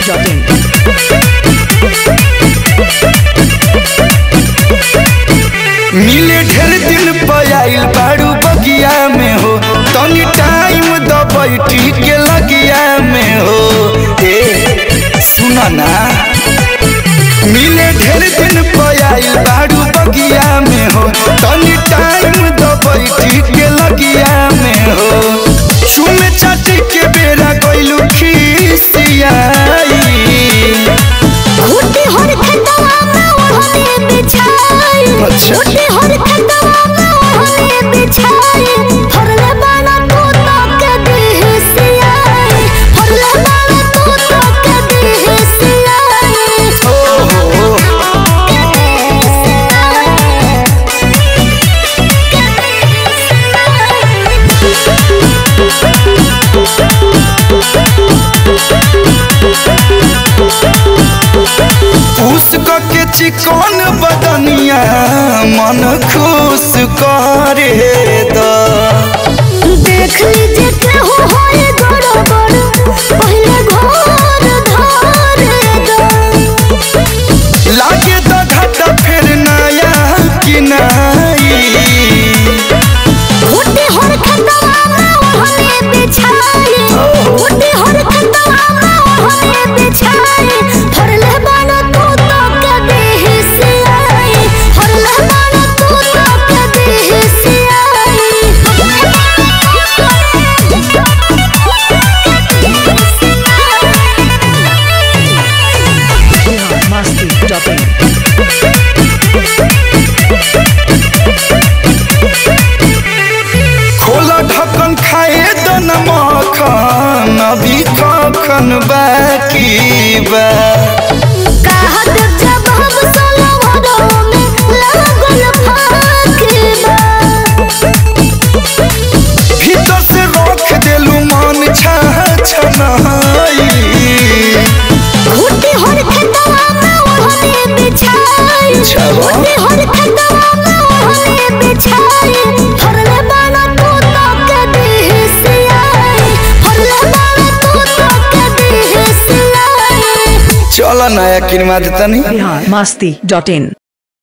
masti.in। मिले ढेर दिन पयाइल बारू बगिया में हो तनी टाइम द बैठी के लगिया में हो सुना ना मिले ढेर दिन पयाइल बारू बगिया में हो तनी टाइम द बैठी के लगिया में हो चुमे चाटी के बेरा गइलू खिसियाई घुटी हर खतवा में ओढ़ने बिछाई घुटी हर खतवा में ओढ़ने बिछाई फरले बाना तू तो के दिहसियाई फरले बाना तू तो के दिहसियाई ओ उसको के चिकन बदनिया मन खुश करे द देख लीजिए केहू होए गड़बड़ पहले घर धारे दा लागे तो घाटा फिर नया किनाई घुटी हर खतवा में ओढ़ने बिछाई घुटी हर खतवा में ओढ़ने बिछाई फरले बाना तू तो के दिहसियाई फरले बाना तू तो के दिहसियाई masti.in। खोला ढक्कन खाए तो न मखन अभी कखन बाकी बा कहत जब हम सलवरों में लागल फाकिबा भीतर से रख देलू मन छनाई घुटी हर खतवा में ओढ़ने बिछाई घुटी हर खतवा में ओढ़ने बिछाई फरले बाना तू तो के दिहसियाई फरले बाना तू तो के दिहसियाई चल नया किनवा देता नहीं masti.in।